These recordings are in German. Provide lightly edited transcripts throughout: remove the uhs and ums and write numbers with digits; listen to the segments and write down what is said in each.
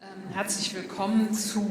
Herzlich willkommen zu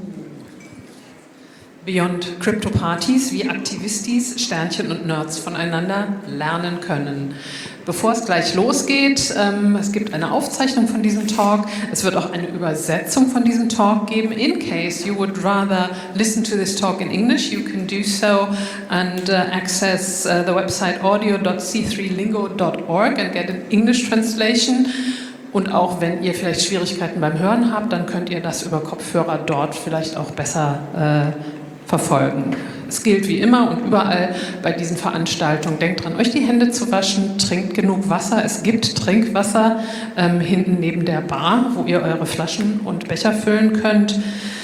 Beyond Crypto Parties, wie Aktivistis, Sternchen und Nerds voneinander lernen können. Bevor es gleich losgeht, es gibt eine Aufzeichnung von diesem Talk. Es wird auch eine Übersetzung von diesem Talk geben. In case you would rather listen to this talk in English, you can do so and access the website audio.c3lingo.org and get an English translation. Und auch wenn ihr vielleicht Schwierigkeiten beim Hören habt, dann könnt ihr das über Kopfhörer dort vielleicht auch besser verfolgen. Es gilt wie immer und überall bei diesen Veranstaltungen. Denkt dran, euch die Hände zu waschen, trinkt genug Wasser. Es gibt Trinkwasser hinten neben der Bar, wo ihr eure Flaschen und Becher füllen könnt.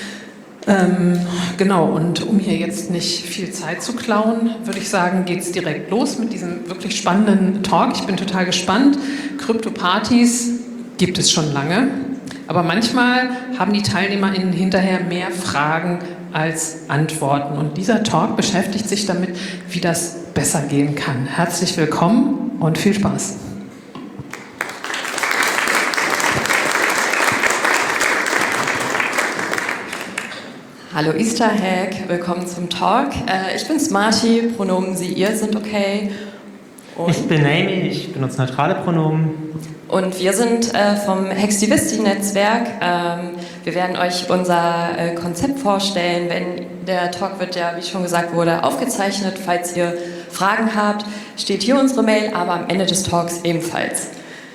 Genau, und um hier jetzt nicht viel Zeit zu klauen, würde ich sagen, geht es direkt los mit diesem wirklich spannenden Talk. Ich bin total gespannt. Krypto-Partys gibt es schon lange, aber manchmal haben die TeilnehmerInnen hinterher mehr Fragen als Antworten. Und dieser Talk beschäftigt sich damit, wie das besser gehen kann. Herzlich willkommen und viel Spaß. Hallo Easter Hack, willkommen zum Talk. Ich bin Smarty, Pronomen sie, ihr sind okay. Und ich bin Amy, ich benutze neutrale Pronomen. Und wir sind vom Hexdivisti-Netzwerk. Wir werden euch unser Konzept vorstellen. Der Talk wird ja, wie schon gesagt wurde, aufgezeichnet. Falls ihr Fragen habt, steht hier unsere Mail, aber am Ende des Talks ebenfalls.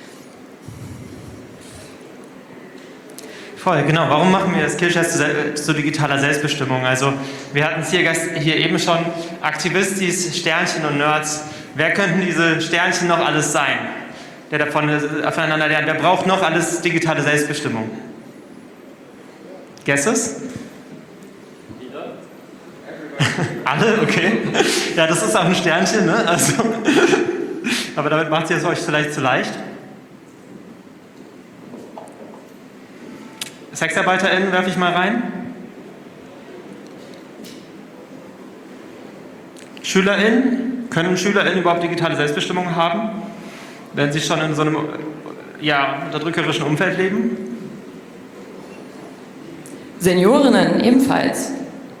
Voll, genau. Warum machen wir das Skillshare zu digitaler Selbstbestimmung? Also wir hatten es hier eben schon, Aktivistis, Sternchen und Nerds. Wer könnten diese Sternchen noch alles sein, der davon aufeinander lernt? Wer braucht noch alles digitale Selbstbestimmung? Guesses? Alle? Okay. Ja, das ist auch ein Sternchen, ne? Also, aber damit macht ihr es euch vielleicht zu leicht. SexarbeiterInnen werfe ich mal rein. SchülerInnen? Können SchülerInnen überhaupt digitale Selbstbestimmung haben, wenn sie schon in so einem unterdrückerischen Umfeld leben? Seniorinnen ebenfalls.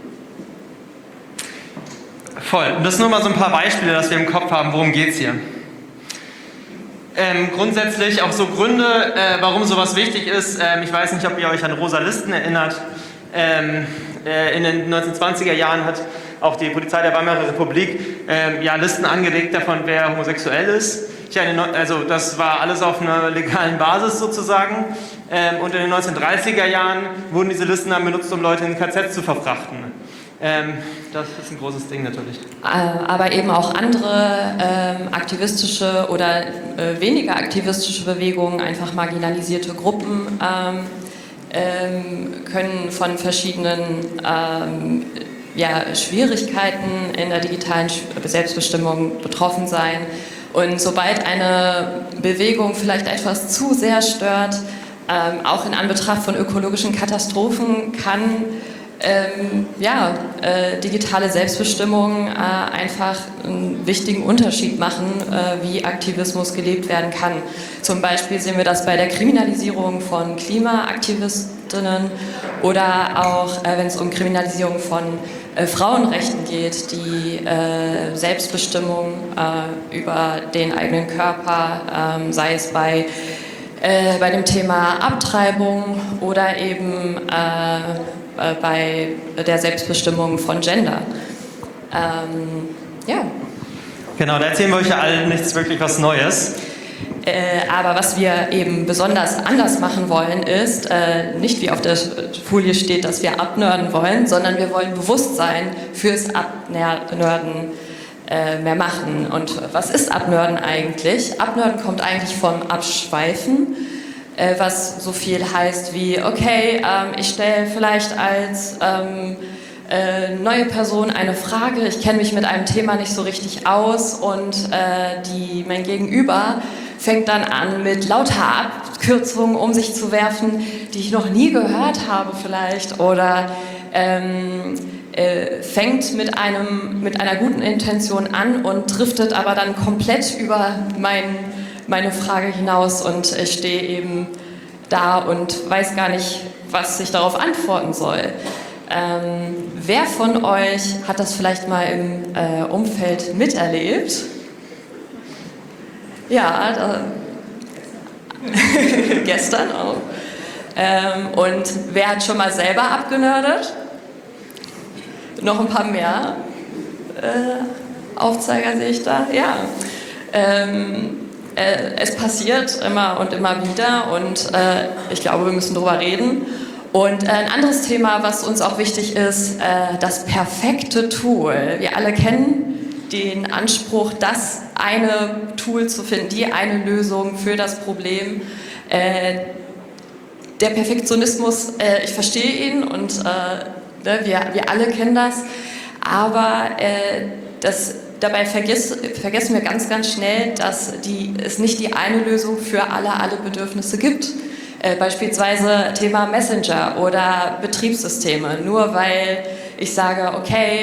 Voll. Und das sind nur mal so ein paar Beispiele, dass wir im Kopf haben, worum geht es hier. Grundsätzlich auch so Gründe, warum sowas wichtig ist. Ich weiß nicht, ob ihr euch an Rosa Listen erinnert. In den 1920er Jahren hat auch die Polizei der Weimarer Republik Listen angelegt davon, wer homosexuell ist. Also das war alles auf einer legalen Basis sozusagen. Und in den 1930er Jahren wurden diese Listen dann benutzt, um Leute in KZ zu verfrachten. Das ist ein großes Ding natürlich. Aber eben auch andere aktivistische oder weniger aktivistische Bewegungen, einfach marginalisierte Gruppen, können von verschiedenen Schwierigkeiten in der digitalen Selbstbestimmung betroffen sein. Und sobald eine Bewegung vielleicht etwas zu sehr stört, auch in Anbetracht von ökologischen Katastrophen, kann digitale Selbstbestimmung einfach einen wichtigen Unterschied machen, wie Aktivismus gelebt werden kann. Zum Beispiel sehen wir das bei der Kriminalisierung von Klimaaktivistinnen oder auch, wenn es um Kriminalisierung von Frauenrechten geht, die Selbstbestimmung über den eigenen Körper, sei es bei dem Thema Abtreibung oder eben bei der Selbstbestimmung von Gender. Genau, da erzählen wir euch ja alle nichts wirklich was Neues. Aber was wir eben besonders anders machen wollen, ist nicht wie auf der Folie steht, dass wir abnörden wollen, sondern wir wollen Bewusstsein fürs Abnörden mehr machen. Und was ist Abnörden eigentlich? Abnörden kommt eigentlich vom Abschweifen, was so viel heißt wie, okay, ich stelle vielleicht als neue Person eine Frage, ich kenne mich mit einem Thema nicht so richtig aus und mein Gegenüber fängt dann an, mit lauter Abkürzungen um sich zu werfen, die ich noch nie gehört habe vielleicht, oder fängt mit einer guten Intention an und driftet aber dann komplett über meine Frage hinaus und ich stehe eben da und weiß gar nicht, was ich darauf antworten soll. Wer von euch hat das vielleicht mal im Umfeld miterlebt? Ja, gestern auch. Und wer hat schon mal selber abgenördet? Noch ein paar mehr Aufzeiger sehe ich da. Ja. Es passiert immer und immer wieder und ich glaube, wir müssen darüber reden. Und ein anderes Thema, was uns auch wichtig ist, das perfekte Tool. Wir alle kennen den Anspruch, das eine Tool zu finden, die eine Lösung für das Problem. Der Perfektionismus, ich verstehe ihn und wir alle kennen das, aber dabei vergessen wir ganz, ganz schnell, dass es nicht die eine Lösung für alle Bedürfnisse gibt. Beispielsweise Thema Messenger oder Betriebssysteme. Nur weil ich sage, okay,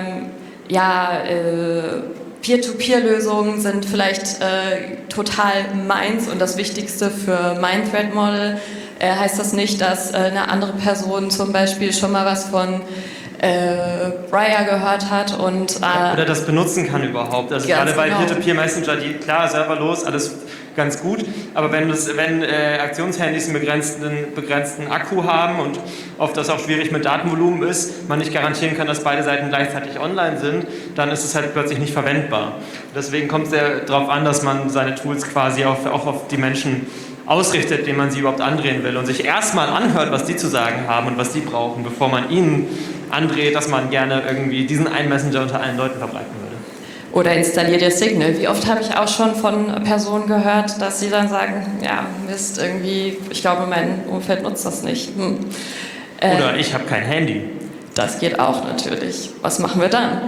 Peer-to-Peer-Lösungen sind vielleicht total meins und das Wichtigste für mein Threat Model, heißt das nicht, dass eine andere Person zum Beispiel schon mal was von Briar gehört hat und oder das benutzen kann überhaupt. Also gerade bei Peer-to-Peer-Messenger, die klar, serverlos, alles ganz gut, aber wenn Aktionshandys einen begrenzten Akku haben und oft das auch schwierig mit Datenvolumen ist, man nicht garantieren kann, dass beide Seiten gleichzeitig online sind, dann ist es halt plötzlich nicht verwendbar. Deswegen kommt es sehr darauf an, dass man seine Tools quasi auch auf die Menschen ausrichtet, denen man sie überhaupt andrehen will und sich erstmal anhört, was die zu sagen haben und was die brauchen, bevor man ihnen andreht, dass man gerne irgendwie diesen einen Messenger unter allen Leuten verbreiten würde. Oder installiert ihr Signal. Wie oft habe ich auch schon von Personen gehört, dass sie dann sagen, ja, Mist, irgendwie, ich glaube, mein Umfeld nutzt das nicht. Oder ich habe kein Handy. Das geht auch natürlich. Was machen wir dann?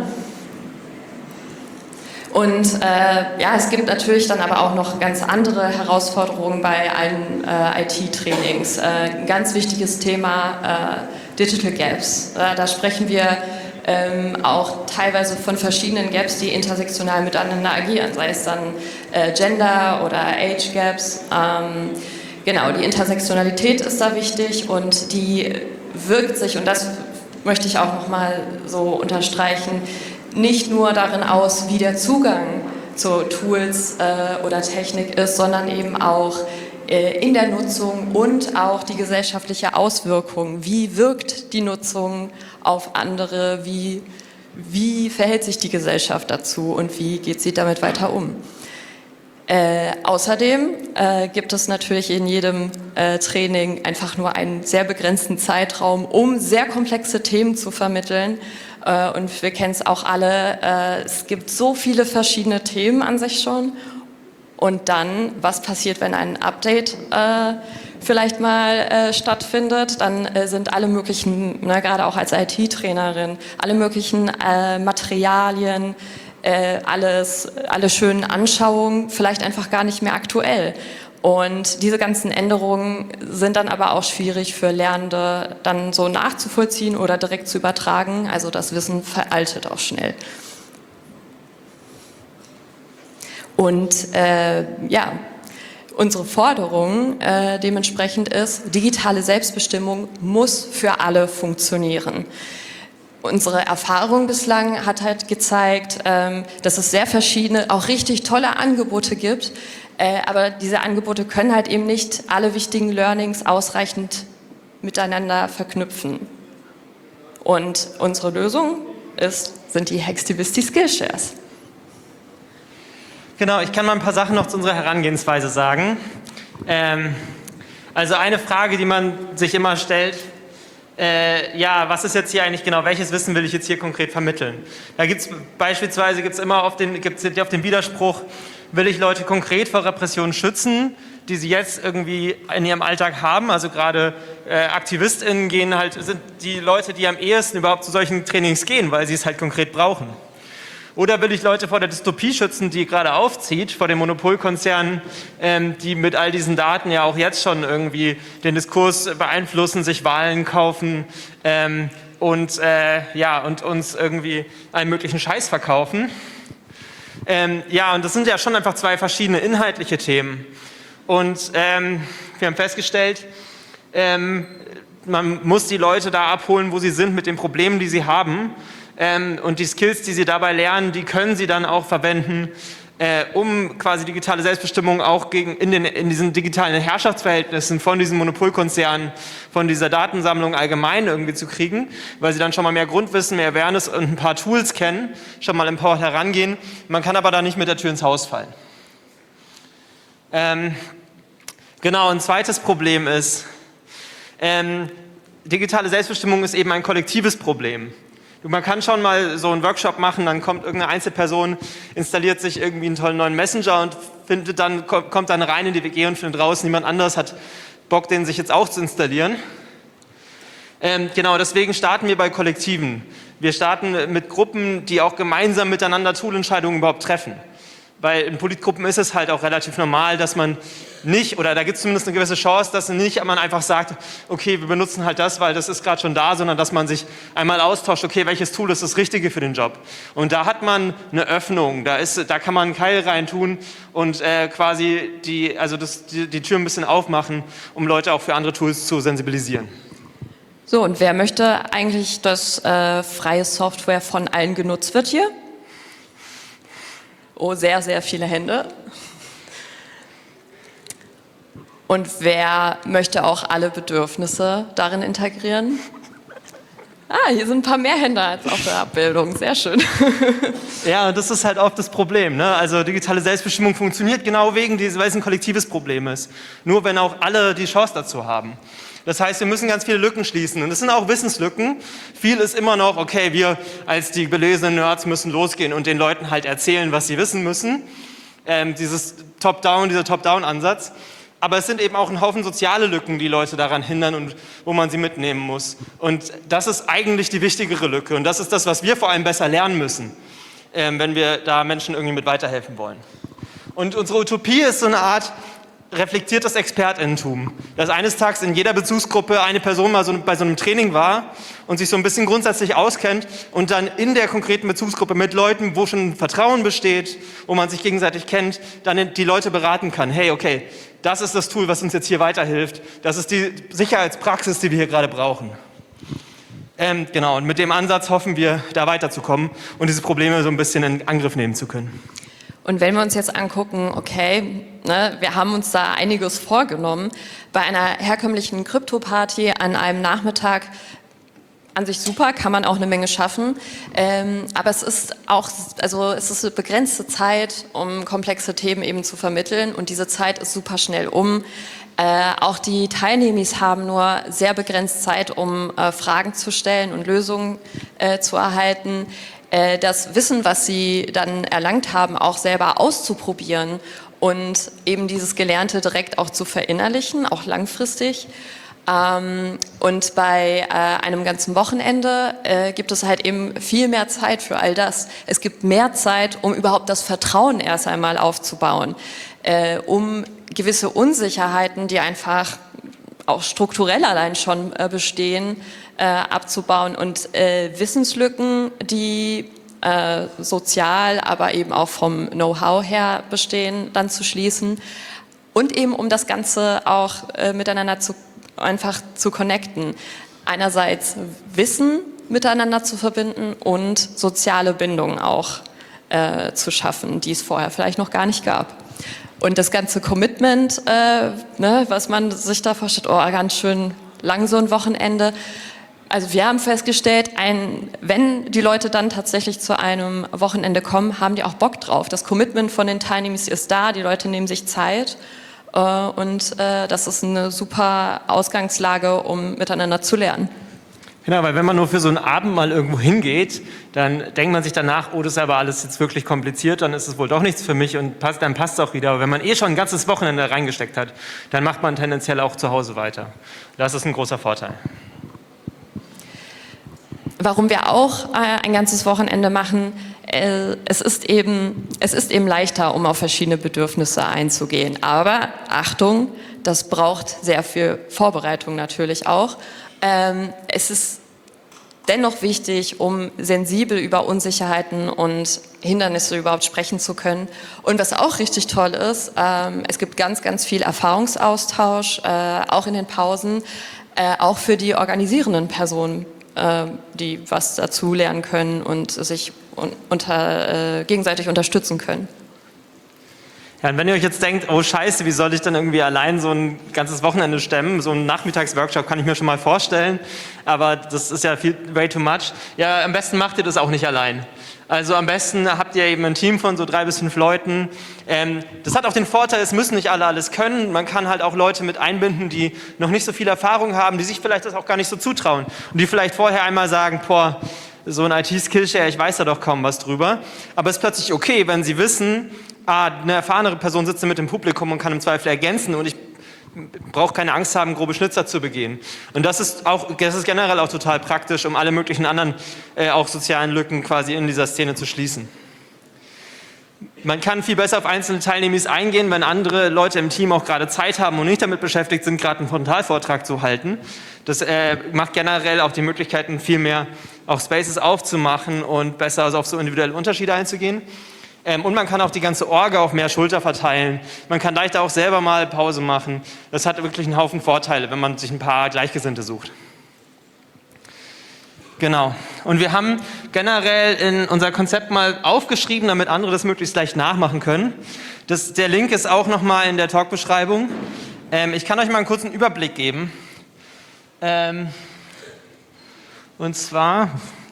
Und es gibt natürlich dann aber auch noch ganz andere Herausforderungen bei allen IT-Trainings. Ein ganz wichtiges Thema, Digital Gaps. Da sprechen wir auch teilweise von verschiedenen Gaps, die intersektional miteinander agieren, sei es dann Gender oder Age Gaps. Genau, die Intersektionalität ist da wichtig und die wirkt sich, und das möchte ich auch nochmal so unterstreichen, nicht nur darin aus, wie der Zugang zu Tools oder Technik ist, sondern eben auch in der Nutzung und auch die gesellschaftliche Auswirkung. Wie wirkt die Nutzung auf andere? Wie verhält sich die Gesellschaft dazu und wie geht sie damit weiter um? Außerdem gibt es natürlich in jedem Training einfach nur einen sehr begrenzten Zeitraum, um sehr komplexe Themen zu vermitteln. Und wir kennen es auch alle, es gibt so viele verschiedene Themen an sich schon. Und dann, was passiert, wenn ein Update vielleicht mal stattfindet? Dann sind alle möglichen, gerade auch als IT-Trainerin, alle möglichen Materialien, alle schönen Anschauungen vielleicht einfach gar nicht mehr aktuell. Und diese ganzen Änderungen sind dann aber auch schwierig für Lernende dann so nachzuvollziehen oder direkt zu übertragen. Also das Wissen veraltet auch schnell. Und unsere Forderung dementsprechend ist, digitale Selbstbestimmung muss für alle funktionieren. Unsere Erfahrung bislang hat halt gezeigt, dass es sehr verschiedene, auch richtig tolle Angebote gibt, aber diese Angebote können halt eben nicht alle wichtigen Learnings ausreichend miteinander verknüpfen. Und unsere Lösung sind die Hextivisty Skillshares. Genau, ich kann mal ein paar Sachen noch zu unserer Herangehensweise sagen. Also eine Frage, die man sich immer stellt, was ist jetzt hier eigentlich genau, welches Wissen will ich jetzt hier konkret vermitteln? Da gibt es beispielsweise immer auf den Widerspruch, will ich Leute konkret vor Repressionen schützen, die sie jetzt irgendwie in ihrem Alltag haben, also gerade AktivistInnen sind die Leute, die am ehesten überhaupt zu solchen Trainings gehen, weil sie es halt konkret brauchen. Oder will ich Leute vor der Dystopie schützen, die gerade aufzieht, vor den Monopolkonzernen, die mit all diesen Daten ja auch jetzt schon irgendwie den Diskurs beeinflussen, sich Wahlen kaufen und uns irgendwie einen möglichen Scheiß verkaufen. Und das sind ja schon einfach zwei verschiedene inhaltliche Themen. Und wir haben festgestellt, man muss die Leute da abholen, wo sie sind, mit den Problemen, die sie haben. Und die Skills, die sie dabei lernen, die können sie dann auch verwenden, um quasi digitale Selbstbestimmung auch in diesen digitalen Herrschaftsverhältnissen von diesen Monopolkonzernen, von dieser Datensammlung allgemein irgendwie zu kriegen, weil sie dann schon mal mehr Grundwissen, mehr Awareness und ein paar Tools kennen, schon mal empowered herangehen. Man kann aber da nicht mit der Tür ins Haus fallen. Genau, ein zweites Problem ist, digitale Selbstbestimmung ist eben ein kollektives Problem. Man kann schon mal so einen Workshop machen, dann kommt irgendeine Einzelperson, installiert sich irgendwie einen tollen neuen Messenger und kommt dann rein in die WG und findet raus, niemand anderes hat Bock, den sich jetzt auch zu installieren. Genau, deswegen starten wir bei Kollektiven. Wir starten mit Gruppen, die auch gemeinsam miteinander Toolentscheidungen überhaupt treffen. Weil in Politgruppen ist es halt auch relativ normal, dass man nicht, oder da gibt es zumindest eine gewisse Chance, dass man einfach sagt, okay, wir benutzen halt das, weil das ist gerade schon da, sondern dass man sich einmal austauscht, okay, welches Tool ist das Richtige für den Job? Und da hat man eine Öffnung, da kann man einen Keil reintun und quasi die Tür ein bisschen aufmachen, um Leute auch für andere Tools zu sensibilisieren. So, und wer möchte eigentlich, dass freie Software von allen genutzt wird hier? Oh, sehr, sehr viele Hände. Und wer möchte auch alle Bedürfnisse darin integrieren? Hier sind ein paar mehr Hände als auf der Abbildung. Sehr schön. Ja, das ist halt oft das Problem, ne? Also digitale Selbstbestimmung funktioniert genau weil es ein kollektives Problem ist. Nur wenn auch alle die Chance dazu haben. Das heißt, wir müssen ganz viele Lücken schließen. Und das sind auch Wissenslücken. Viel ist immer noch, okay, wir als die belesenen Nerds müssen losgehen und den Leuten halt erzählen, was sie wissen müssen. Dieser Top-Down-Ansatz. Aber es sind eben auch ein Haufen soziale Lücken, die Leute daran hindern und wo man sie mitnehmen muss. Und das ist eigentlich die wichtigere Lücke. Und das ist das, was wir vor allem besser lernen müssen, wenn wir da Menschen irgendwie mit weiterhelfen wollen. Und unsere Utopie ist so eine Art reflektiertes ExpertInnentum. Dass eines Tages in jeder Bezugsgruppe eine Person mal bei so einem Training war und sich so ein bisschen grundsätzlich auskennt und dann in der konkreten Bezugsgruppe mit Leuten, wo schon Vertrauen besteht, wo man sich gegenseitig kennt, dann die Leute beraten kann. Hey, okay, das ist das Tool, was uns jetzt hier weiterhilft. Das ist die Sicherheitspraxis, die wir hier gerade brauchen. Genau, und mit dem Ansatz hoffen wir, da weiterzukommen und diese Probleme so ein bisschen in Angriff nehmen zu können. Und wenn wir uns jetzt angucken, okay, ne, wir haben uns da einiges vorgenommen, bei einer herkömmlichen Krypto-Party an einem Nachmittag, an sich super, kann man auch eine Menge schaffen, aber es ist eine begrenzte Zeit, um komplexe Themen eben zu vermitteln und diese Zeit ist super schnell um. Auch die Teilnehmer haben nur sehr begrenzt Zeit, um Fragen zu stellen und Lösungen zu erhalten. Das Wissen, was sie dann erlangt haben, auch selber auszuprobieren und eben dieses Gelernte direkt auch zu verinnerlichen, auch langfristig. Und bei einem ganzen Wochenende gibt es halt eben viel mehr Zeit für all das. Es gibt mehr Zeit, um überhaupt das Vertrauen erst einmal aufzubauen, um gewisse Unsicherheiten, die einfach auch strukturell allein schon bestehen, abzubauen und Wissenslücken, die sozial, aber eben auch vom Know-how her bestehen, dann zu schließen und eben um das Ganze auch miteinander einfach zu connecten. Einerseits Wissen miteinander zu verbinden und soziale Bindungen auch zu schaffen, die es vorher vielleicht noch gar nicht gab. Und das ganze Commitment, was man sich da vorstellt, ganz schön lang so ein Wochenende. Also wir haben festgestellt, wenn die Leute dann tatsächlich zu einem Wochenende kommen, haben die auch Bock drauf. Das Commitment von den Teilnehmern ist da, die Leute nehmen sich Zeit und das ist eine super Ausgangslage, um miteinander zu lernen. Genau, weil wenn man nur für so einen Abend mal irgendwo hingeht, dann denkt man sich danach, das ist aber alles jetzt wirklich kompliziert, dann ist es wohl doch nichts für mich und dann passt es auch wieder. Aber wenn man schon ein ganzes Wochenende reingesteckt hat, dann macht man tendenziell auch zu Hause weiter. Das ist ein großer Vorteil. Warum wir auch ein ganzes Wochenende machen, es ist eben leichter, um auf verschiedene Bedürfnisse einzugehen. Aber Achtung, das braucht sehr viel Vorbereitung natürlich auch. Es ist dennoch wichtig, um sensibel über Unsicherheiten und Hindernisse überhaupt sprechen zu können. Und was auch richtig toll ist, es gibt ganz, ganz viel Erfahrungsaustausch, auch in den Pausen, auch für die organisierenden Personen, die was dazu lernen können und sich gegenseitig unterstützen können. Ja, und wenn ihr euch jetzt denkt, oh Scheiße, wie soll ich dann irgendwie allein so ein ganzes Wochenende stemmen? So einen Nachmittagsworkshop kann ich mir schon mal vorstellen, aber das ist ja way too much. Ja, am besten macht ihr das auch nicht allein. Also am besten habt ihr eben ein Team von so 3 bis 5 Leuten. Das hat auch den Vorteil, es müssen nicht alle alles können. Man kann halt auch Leute mit einbinden, die noch nicht so viel Erfahrung haben, die sich vielleicht das auch gar nicht so zutrauen und die vielleicht vorher einmal sagen, boah, so ein IT-Skillshare, ich weiß da doch kaum was drüber. Aber es ist plötzlich okay, wenn sie wissen, eine erfahrene Person sitzt mit dem Publikum und kann im Zweifel ergänzen und ich brauche keine Angst haben, grobe Schnitzer zu begehen. Und das ist generell auch total praktisch, um alle möglichen anderen auch sozialen Lücken quasi in dieser Szene zu schließen. Man kann viel besser auf einzelne Teilnehmer eingehen, wenn andere Leute im Team auch gerade Zeit haben und nicht damit beschäftigt sind, gerade einen Frontalvortrag zu halten. Das macht generell auch die Möglichkeiten, viel mehr auch Spaces aufzumachen und besser auf so individuelle Unterschiede einzugehen. Und man kann auch die ganze Orga auf mehr Schulter verteilen. Man kann leichter auch selber mal Pause machen. Das hat wirklich einen Haufen Vorteile, wenn man sich ein paar Gleichgesinnte sucht. Genau. Und wir haben generell in unser Konzept mal aufgeschrieben, damit andere das möglichst leicht nachmachen können. Der Link ist auch nochmal in der Talkbeschreibung. Ich kann euch mal einen kurzen Überblick geben. Und zwar,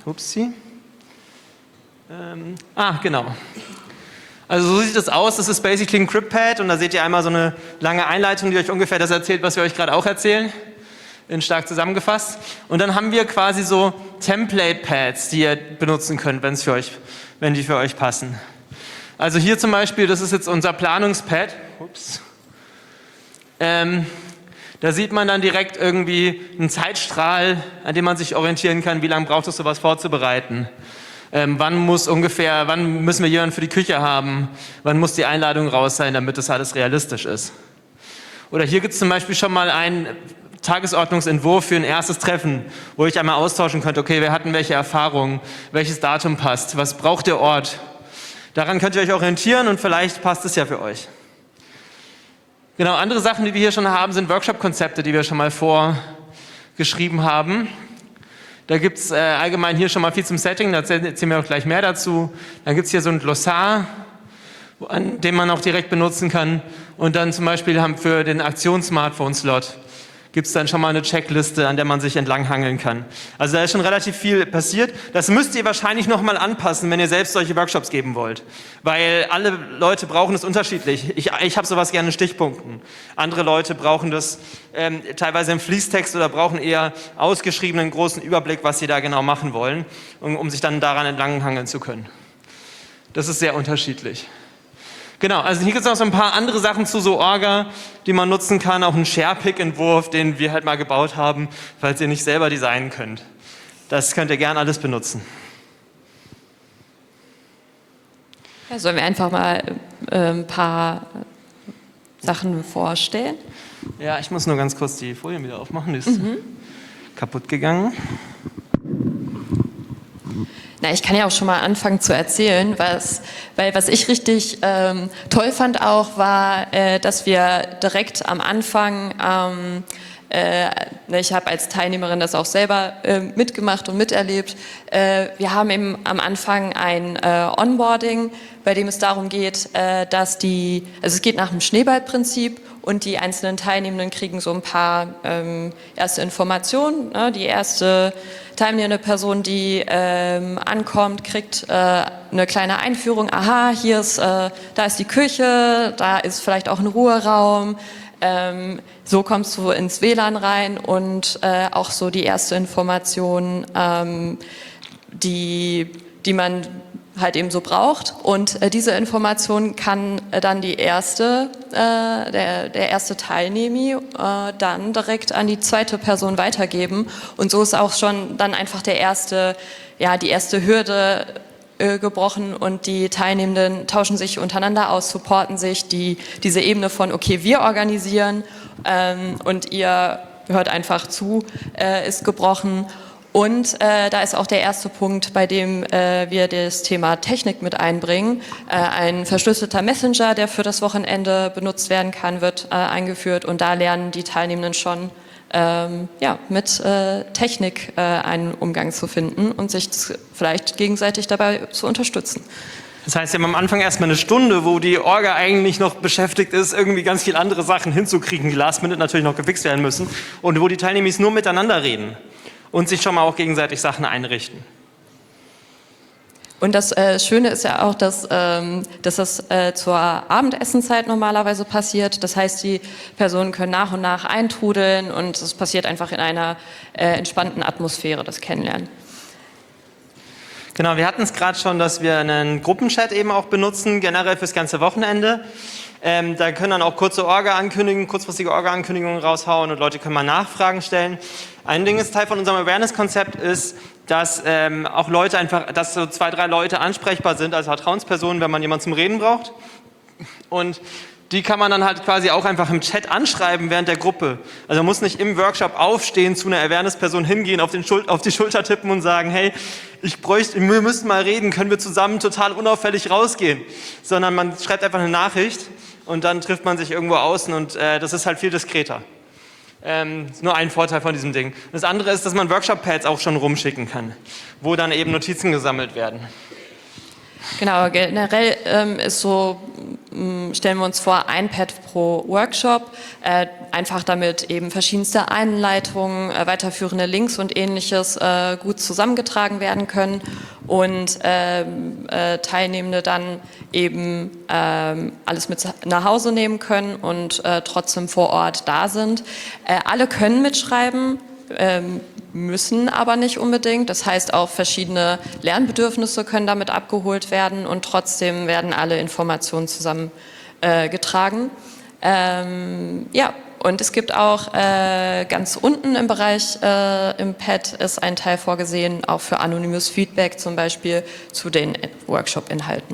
genau. Also so sieht es aus, das ist basically ein CryptPad und da seht ihr einmal so eine lange Einleitung, die euch ungefähr das erzählt, was wir euch gerade auch erzählen, in stark zusammengefasst. Und dann haben wir quasi so Template-Pads, die ihr benutzen könnt, wenn die für euch passen. Also hier zum Beispiel, das ist jetzt unser Planungspad. Da sieht man dann direkt irgendwie einen Zeitstrahl, an dem man sich orientieren kann, wie lange braucht es, sowas vorzubereiten. Wann müssen wir jemanden für die Küche haben? Wann muss die Einladung raus sein, damit das alles realistisch ist? Oder hier gibt es zum Beispiel schon mal einen Tagesordnungsentwurf für ein erstes Treffen, wo ich einmal austauschen könnte, okay, wer hatten welche Erfahrungen, welches Datum passt, was braucht der Ort? Daran könnt ihr euch orientieren und vielleicht passt es ja für euch. Genau, andere Sachen, die wir hier schon haben, sind Workshop-Konzepte, die wir schon mal vorgeschrieben haben. Da gibt es allgemein hier schon mal viel zum Setting, da erzählen wir auch gleich mehr dazu. Dann gibt es hier so ein Glossar, den man auch direkt benutzen kann. Und dann zum Beispiel für den Aktions-Smartphone-Slot gibt es dann schon mal eine Checkliste, an der man sich entlanghangeln kann. Also da ist schon relativ viel passiert. Das müsst ihr wahrscheinlich nochmal anpassen, wenn ihr selbst solche Workshops geben wollt. Weil alle Leute brauchen es unterschiedlich. Ich habe sowas gerne in Stichpunkten. Andere Leute brauchen das teilweise im Fließtext oder brauchen eher ausgeschriebenen großen Überblick, was sie da genau machen wollen, um sich dann daran entlanghangeln zu können. Das ist sehr unterschiedlich. Genau, also hier gibt es noch so ein paar andere Sachen zu so Orga, die man nutzen kann. Auch einen Sharepick-Entwurf, den wir halt mal gebaut haben, falls ihr nicht selber designen könnt. Das könnt ihr gern alles benutzen. Ja, sollen wir einfach mal ein paar Sachen vorstellen? Ja, ich muss nur ganz kurz die Folien wieder aufmachen, die ist kaputt gegangen. Na, ich kann ja auch schon mal anfangen zu erzählen, weil was ich richtig toll fand auch, war, dass wir direkt am Anfang, ich habe als Teilnehmerin das auch selber mitgemacht und miterlebt, wir haben eben am Anfang ein Onboarding, bei dem es darum geht, dass es geht nach dem Schneeballprinzip und die einzelnen Teilnehmenden kriegen so ein paar erste Informationen. Ne? Die erste teilnehmende Person, die ankommt, kriegt eine kleine Einführung. Aha, da ist die Küche, da ist vielleicht auch ein Ruheraum. So kommst du ins WLAN rein und auch so die erste Information, die man halt eben so braucht. Und diese Information kann dann der erste Teilnehmer dann direkt an die zweite Person weitergeben. Und so ist auch schon dann einfach die erste Hürde gebrochen und die Teilnehmenden tauschen sich untereinander aus, supporten sich. Diese Ebene von, okay, wir organisieren und ihr hört einfach zu, ist gebrochen. Und da ist auch der erste Punkt, bei dem wir das Thema Technik mit einbringen. Ein verschlüsselter Messenger, der für das Wochenende benutzt werden kann, wird eingeführt. Und da lernen die Teilnehmenden schon mit Technik einen Umgang zu finden und sich vielleicht gegenseitig dabei zu unterstützen. Das heißt, wir haben am Anfang erstmal eine Stunde, wo die Orga eigentlich noch beschäftigt ist, irgendwie ganz viele andere Sachen hinzukriegen, die last minute natürlich noch gefixt werden müssen, und wo die Teilnehmer nur miteinander reden und sich schon mal auch gegenseitig Sachen einrichten. Und das Schöne ist ja auch, dass das zur Abendessenzeit normalerweise passiert. Das heißt, die Personen können nach und nach eintrudeln und es passiert einfach in einer entspannten Atmosphäre, das Kennenlernen. Genau, wir hatten es gerade schon, dass wir einen Gruppenchat eben auch benutzen, generell fürs ganze Wochenende. Da können dann auch kurzfristige Orga-Ankündigungen raushauen und Leute können mal Nachfragen stellen. Ein Ding ist, Teil von unserem Awareness-Konzept ist, dass auch Leute dass so 2, 3 Leute ansprechbar sind als Vertrauenspersonen, wenn man jemanden zum Reden braucht. Und die kann man dann halt quasi auch einfach im Chat anschreiben während der Gruppe. Also man muss nicht im Workshop aufstehen, zu einer Awareness-Person hingehen, auf die Schulter tippen und sagen, hey, wir müssen mal reden, können wir zusammen total unauffällig rausgehen. Sondern man schreibt einfach eine Nachricht und dann trifft man sich irgendwo außen und das ist halt viel diskreter. Ist nur ein Vorteil von diesem Ding. Das andere ist, dass man Workshop-Pads auch schon rumschicken kann, wo dann eben Notizen gesammelt werden. Genau, generell ist so, stellen wir uns vor, ein Pad pro Workshop, einfach damit eben verschiedenste Einleitungen, weiterführende Links und Ähnliches gut zusammengetragen werden können und Teilnehmende dann eben alles mit nach Hause nehmen können und trotzdem vor Ort da sind. Alle können mitschreiben, müssen aber nicht unbedingt. Das heißt, auch verschiedene Lernbedürfnisse können damit abgeholt werden und trotzdem werden alle Informationen zusammengetragen. Und es gibt auch ganz unten im Bereich im Pad ist ein Teil vorgesehen, auch für anonymes Feedback zum Beispiel zu den Workshop-Inhalten.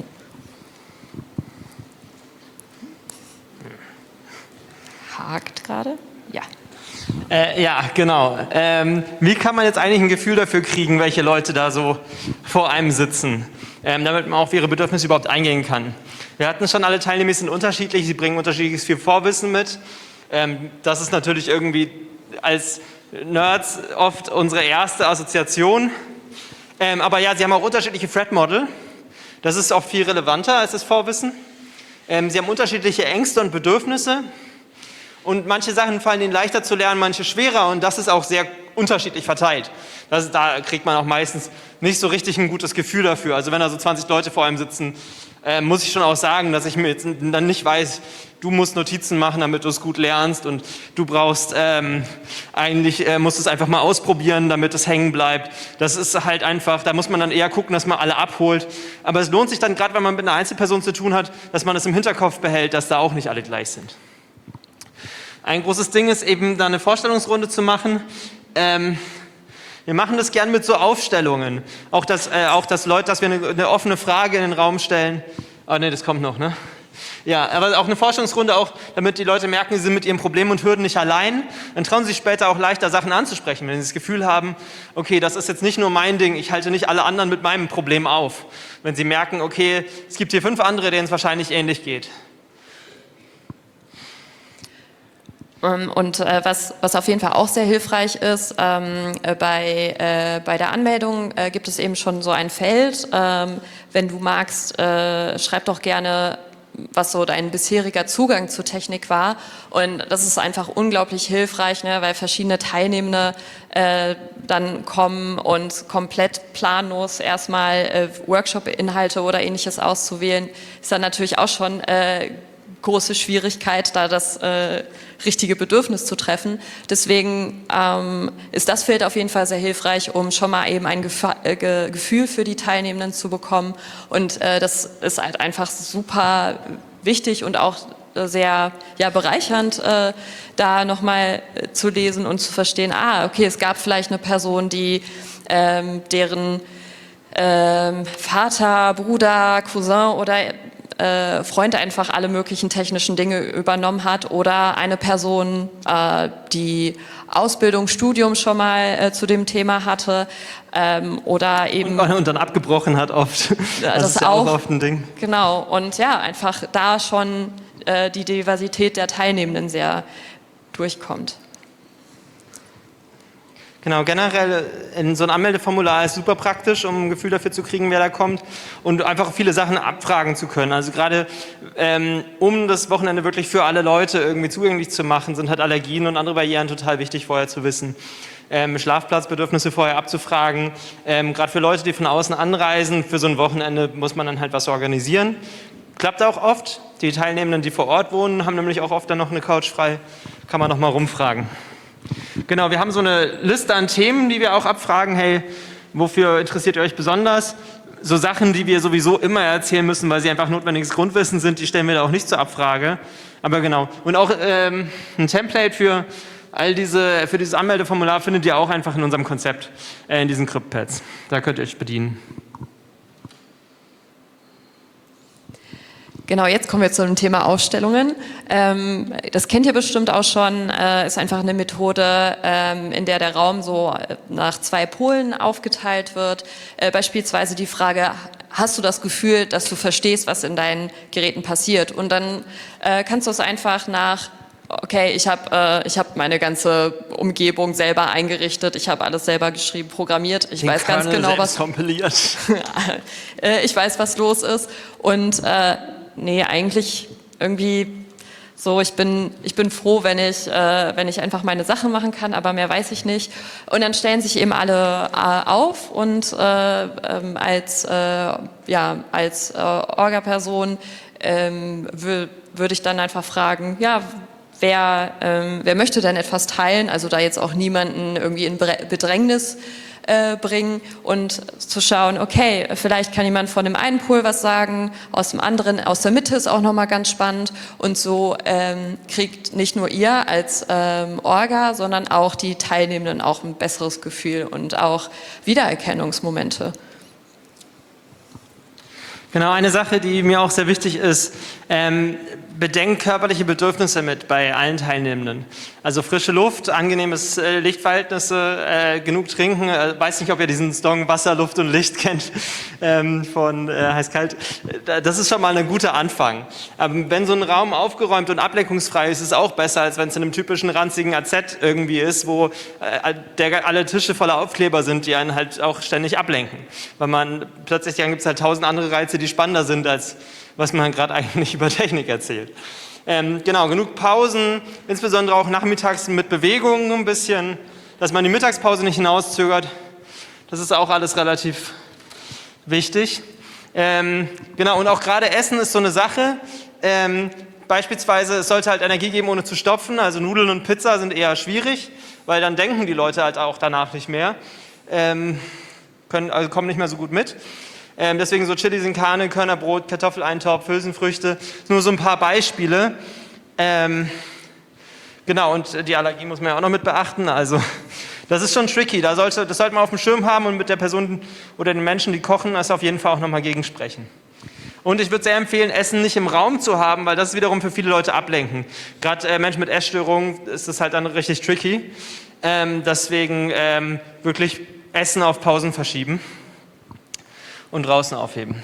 Hakt gerade? Ja. Ja, genau. Wie kann man jetzt eigentlich ein Gefühl dafür kriegen, welche Leute da so vor einem sitzen, damit man auf ihre Bedürfnisse überhaupt eingehen kann? Wir hatten schon, alle Teilnehmer sind unterschiedlich, sie bringen unterschiedliches viel Vorwissen mit. Das ist natürlich irgendwie als Nerds oft unsere erste Assoziation. Aber ja, sie haben auch unterschiedliche Threat-Model. Das ist auch viel relevanter als das Vorwissen. Sie haben unterschiedliche Ängste und Bedürfnisse. Und manche Sachen fallen ihnen leichter zu lernen, manche schwerer. Und das ist auch sehr unterschiedlich verteilt. Da kriegt man auch meistens nicht so richtig ein gutes Gefühl dafür. Also wenn da so 20 Leute vor einem sitzen, muss ich schon auch sagen, dass ich mir jetzt dann nicht weiß, du musst Notizen machen, damit du es gut lernst. Und du brauchst musst es einfach mal ausprobieren, damit es hängen bleibt. Das ist halt einfach, da muss man dann eher gucken, dass man alle abholt. Aber es lohnt sich dann, gerade wenn man mit einer Einzelperson zu tun hat, dass man es im Hinterkopf behält, dass da auch nicht alle gleich sind. Ein großes Ding ist eben, da eine Vorstellungsrunde zu machen. Wir machen das gern mit so Aufstellungen. Auch dass wir eine offene Frage in den Raum stellen. Oh ne, das kommt noch, ne? Ja, aber auch eine Forschungsrunde, auch damit die Leute merken, sie sind mit ihren Problemen und Hürden nicht allein. Dann trauen sie sich später auch leichter, Sachen anzusprechen, wenn sie das Gefühl haben, okay, das ist jetzt nicht nur mein Ding, ich halte nicht alle anderen mit meinem Problem auf. Wenn sie merken, okay, es gibt hier 5 andere, denen es wahrscheinlich ähnlich geht. Und was auf jeden Fall auch sehr hilfreich ist, bei der Anmeldung gibt es eben schon so ein Feld. Wenn du magst, schreib doch gerne, was so dein bisheriger Zugang zur Technik war. Und das ist einfach unglaublich hilfreich, ne, weil verschiedene Teilnehmende dann kommen und komplett planlos erstmal Workshop-Inhalte oder Ähnliches auszuwählen, ist dann natürlich auch schon große Schwierigkeit, da das richtige Bedürfnis zu treffen. Deswegen ist das Feld auf jeden Fall sehr hilfreich, um schon mal eben ein Gefühl für die Teilnehmenden zu bekommen. Und das ist halt einfach super wichtig und auch sehr bereichernd, da nochmal zu lesen und zu verstehen, okay, es gab vielleicht eine Person, die deren Vater, Bruder, Cousin oder Freund einfach alle möglichen technischen Dinge übernommen hat oder eine Person, die Ausbildung, Studium schon mal zu dem Thema hatte oder eben... Und dann abgebrochen hat oft. Das ist ja auch oft ein Ding. Genau, und ja, einfach da schon die Diversität der Teilnehmenden sehr durchkommt. Genau, generell in so ein Anmeldeformular ist super praktisch, um ein Gefühl dafür zu kriegen, wer da kommt und einfach viele Sachen abfragen zu können. Also gerade um das Wochenende wirklich für alle Leute irgendwie zugänglich zu machen, sind halt Allergien und andere Barrieren total wichtig vorher zu wissen. Schlafplatzbedürfnisse vorher abzufragen. Gerade für Leute, die von außen anreisen, für so ein Wochenende muss man dann halt was organisieren. Klappt auch oft. Die Teilnehmenden, die vor Ort wohnen, haben nämlich auch oft dann noch eine Couch frei. Kann man noch mal rumfragen. Genau, wir haben so eine Liste an Themen, die wir auch abfragen. Hey, wofür interessiert ihr euch besonders? So Sachen, die wir sowieso immer erzählen müssen, weil sie einfach notwendiges Grundwissen sind, die stellen wir da auch nicht zur Abfrage. Aber genau. Und auch ein Template für dieses Anmeldeformular findet ihr auch einfach in unserem Konzept, in diesen CryptPads. Da könnt ihr euch bedienen. Genau, jetzt kommen wir zu dem Thema Ausstellungen. Das kennt ihr bestimmt auch schon, ist einfach eine Methode, in der der Raum so nach 2 Polen aufgeteilt wird. Beispielsweise die Frage, hast du das Gefühl, dass du verstehst, was in deinen Geräten passiert? Und dann kannst du es einfach nach, okay, ich hab meine ganze Umgebung selber eingerichtet, ich habe alles selber geschrieben, programmiert, ich weiß ganz genau, was kompiliert. Ich weiß, was los ist und nee, eigentlich irgendwie so, ich bin froh, wenn ich einfach meine Sachen machen kann, aber mehr weiß ich nicht. Und dann stellen sich eben alle auf und als Orga-Person würde ich dann einfach fragen, ja, wer möchte denn etwas teilen, also da jetzt auch niemanden irgendwie in Bedrängnis bringen und zu schauen, okay, vielleicht kann jemand von dem einen Pool was sagen, aus dem anderen, aus der Mitte ist auch nochmal ganz spannend und so kriegt nicht nur ihr als Orga, sondern auch die Teilnehmenden auch ein besseres Gefühl und auch Wiedererkennungsmomente. Genau, eine Sache, die mir auch sehr wichtig ist, bedenkt körperliche Bedürfnisse mit bei allen Teilnehmenden. Also frische Luft, angenehmes Lichtverhältnisse, genug trinken. Weiß nicht, ob ihr diesen Song Wasser, Luft und Licht kennt von Heiß-Kalt. Das ist schon mal ein guter Anfang. Aber wenn so ein Raum aufgeräumt und ablenkungsfrei ist, ist es auch besser, als wenn es in einem typischen ranzigen AZ irgendwie ist, wo alle Tische voller Aufkleber sind, die einen halt auch ständig ablenken. Weil man plötzlich, dann gibt es halt 1000 andere Reize, die spannender sind, als was man gerade eigentlich über Technik erzählt. Genau, genug Pausen, insbesondere auch nachmittags mit Bewegungen ein bisschen, dass man die Mittagspause nicht hinauszögert. Das ist auch alles relativ wichtig. Genau, und auch gerade Essen ist so eine Sache. Beispielsweise, es sollte halt Energie geben, ohne zu stopfen. Also Nudeln und Pizza sind eher schwierig, weil dann denken die Leute halt auch danach nicht mehr. Kommen nicht mehr so gut mit. Deswegen so Chilis in Karne, Körnerbrot, Kartoffeleintopf, Hülsenfrüchte, nur so ein paar Beispiele. Genau, und die Allergie muss man ja auch noch mit beachten. Also das ist schon tricky, das sollte man auf dem Schirm haben und mit der Person oder den Menschen, die kochen, das auf jeden Fall auch nochmal gegensprechen. Und ich würde sehr empfehlen, Essen nicht im Raum zu haben, weil das wiederum für viele Leute ablenken. Gerade Menschen mit Essstörungen ist das halt dann richtig tricky. Deswegen wirklich Essen auf Pausen verschieben. Und draußen aufheben.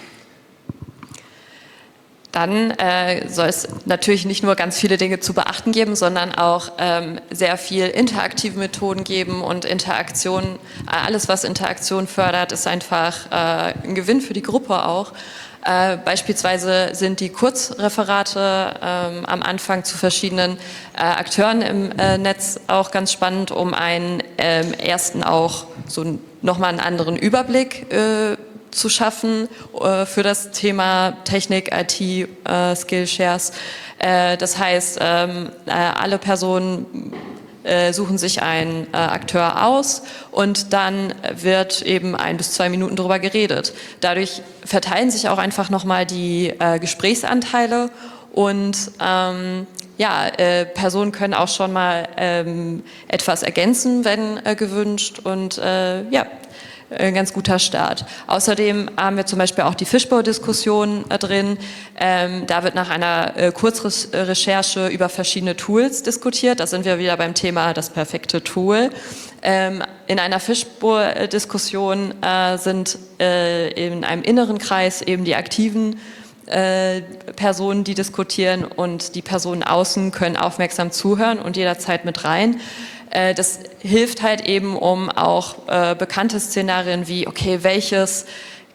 Dann soll es natürlich nicht nur ganz viele Dinge zu beachten geben, sondern auch sehr viel interaktive Methoden geben und Interaktion. Alles, was Interaktion fördert, ist einfach ein Gewinn für die Gruppe auch. Beispielsweise sind die Kurzreferate am Anfang zu verschiedenen Akteuren im Netz auch ganz spannend, um einen ersten auch so nochmal einen anderen Überblick zu schaffen für das Thema Technik, IT, Skillshares. Das heißt, alle Personen suchen sich einen Akteur aus und dann wird eben 1 bis 2 Minuten darüber geredet. Dadurch verteilen sich auch einfach nochmal die Gesprächsanteile und Personen können auch schon mal etwas ergänzen, wenn gewünscht und ein ganz guter Start. Außerdem haben wir zum Beispiel auch die Fischbau-Diskussion drin. Da wird nach einer Kurzrecherche über verschiedene Tools diskutiert. Da sind wir wieder beim Thema das perfekte Tool. In einer Fischbau-Diskussion sind in einem inneren Kreis eben die aktiven Personen, die diskutieren, und die Personen außen können aufmerksam zuhören und jederzeit mit rein. Das hilft halt eben, um auch bekannte Szenarien wie, okay, welches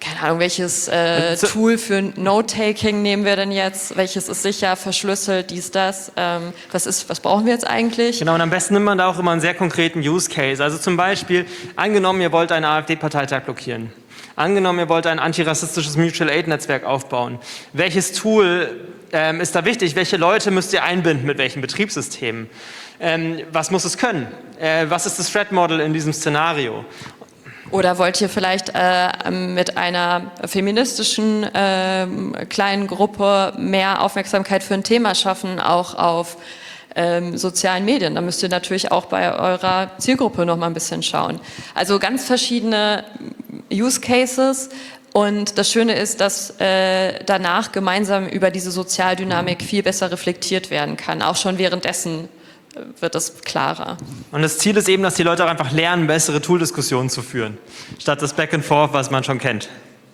Tool für Note-Taking nehmen wir denn jetzt? Welches ist sicher, verschlüsselt, dies, das? Was brauchen wir jetzt eigentlich? Genau, und am besten nimmt man da auch immer einen sehr konkreten Use Case. Also zum Beispiel, angenommen, ihr wollt einen AfD-Parteitag blockieren. Angenommen, ihr wollt ein antirassistisches Mutual Aid Netzwerk aufbauen. Welches Tool ist da wichtig? Welche Leute müsst ihr einbinden mit welchen Betriebssystemen? Was muss es können? Was ist das Threat Model in diesem Szenario? Oder wollt ihr vielleicht mit einer feministischen kleinen Gruppe mehr Aufmerksamkeit für ein Thema schaffen, auch auf sozialen Medien? Da müsst ihr natürlich auch bei eurer Zielgruppe noch mal ein bisschen schauen. Also ganz verschiedene Use Cases. Und das Schöne ist, dass danach gemeinsam über diese Sozialdynamik viel besser reflektiert werden kann. Auch schon währenddessen wird das klarer. Und das Ziel ist eben, dass die Leute auch einfach lernen, bessere Tool-Diskussionen zu führen, statt das Back and Forth, was man schon kennt.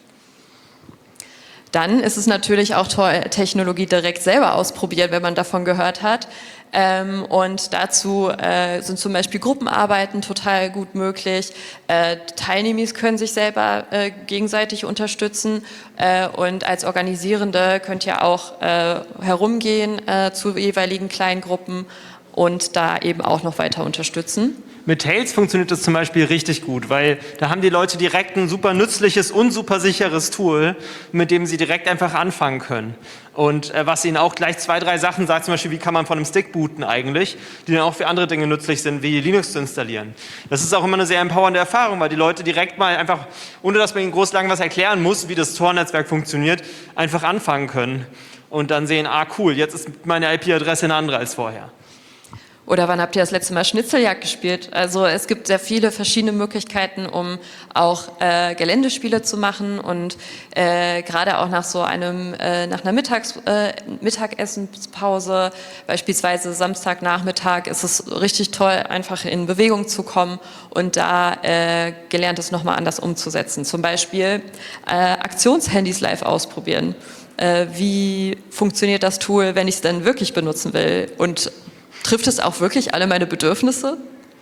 Dann ist es natürlich auch toll, Technologie direkt selber ausprobieren, wenn man davon gehört hat. Und dazu sind zum Beispiel Gruppenarbeiten total gut möglich. Teilnehmer können sich selber gegenseitig unterstützen. Und als Organisierende könnt ihr auch herumgehen zu jeweiligen Kleingruppen und da eben auch noch weiter unterstützen. Mit Tails funktioniert das zum Beispiel richtig gut, weil da haben die Leute direkt ein super nützliches und super sicheres Tool, mit dem sie direkt einfach anfangen können. Und was ihnen auch gleich 2, 3 Sachen sagt, zum Beispiel, wie kann man von einem Stick booten eigentlich, die dann auch für andere Dinge nützlich sind, wie Linux zu installieren. Das ist auch immer eine sehr empowernde Erfahrung, weil die Leute direkt mal einfach, ohne dass man ihnen groß lang was erklären muss, wie das Tor-Netzwerk funktioniert, einfach anfangen können und dann sehen, cool, jetzt ist meine IP-Adresse eine andere als vorher. Oder wann habt ihr das letzte Mal Schnitzeljagd gespielt? Also es gibt sehr viele verschiedene Möglichkeiten, um auch Geländespiele zu machen, und gerade auch nach so nach einer Mittagessenspause, beispielsweise Samstagnachmittag, ist es richtig toll, einfach in Bewegung zu kommen und da Gelerntes nochmal anders umzusetzen. Zum Beispiel Aktionshandys live ausprobieren. Wie funktioniert das Tool, wenn ich es denn wirklich benutzen will? Und trifft es auch wirklich alle meine Bedürfnisse?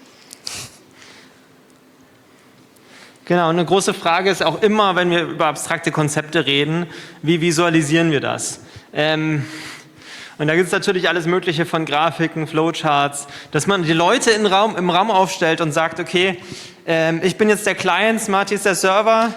Genau, und eine große Frage ist auch immer, wenn wir über abstrakte Konzepte reden, wie visualisieren wir das? Und da gibt es natürlich alles Mögliche von Grafiken, Flowcharts, dass man die Leute im Raum aufstellt und sagt, okay, ich bin jetzt der Client, Smarty ist der Server,